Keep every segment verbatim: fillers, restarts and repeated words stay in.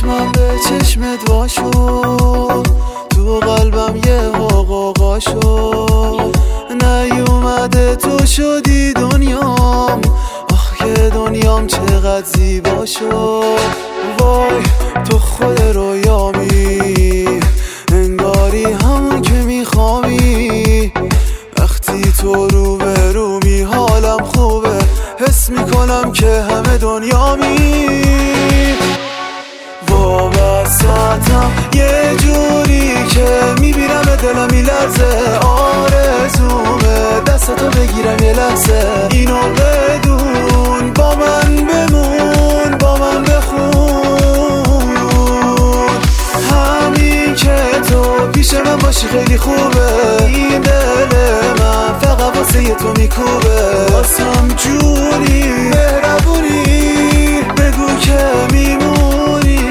چشمم به چشمت واشو، تو قلبم یه حقوقا شو، نیومده تو شدی دنیام، آخ که دنیام چقدر زیبا شو. وای تو خود رویامی، انگاری همون که میخوامی، وقتی تو رو به رومی حالم خوبه، حس میکنم که همه دنیامی. وابستم یه جوری که میبینم دلم میلرزه، آرزومه دستتو بگیرم یه لحظه، اینو بدون با من بمون، با من بخون، همین که تو پیش من باشی خیلی خوبه، این دل من فقط واسه یه تو میکوبه، واسم جوری مهربونی بگو که میمونی.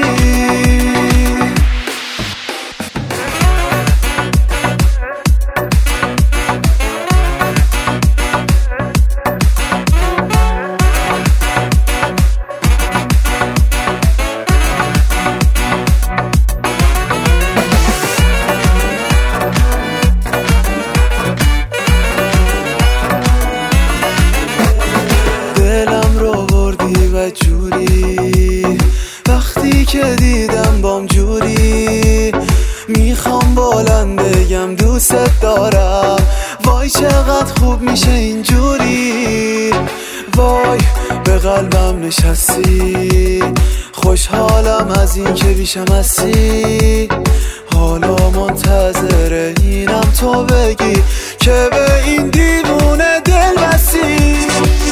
جوری وقتی که دیدم بام جوری، میخوام بلند بگم دوست دارم، وای چقدر خوب میشه اینجوری، وای به قلبم نشستی، خوشحالم از این که بیشم هستی، حالا منتظر اینم تو بگی که به این دیوونه دل بستی.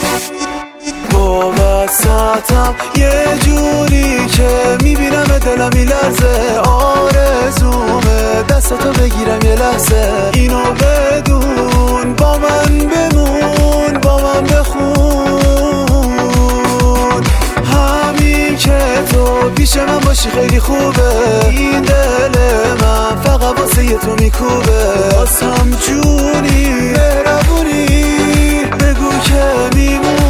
وابستم یه جوری که میبینم دلم میلرزه، آرزومه دستتو بگیرم یه لحظه، اینو بدون با من بمون، با من بخون، همین که تو پیش من باشی خیلی خوبه، این دل من فقط واسه یه تو میکوبه، واسم جوری مهربونی بگو که میمون.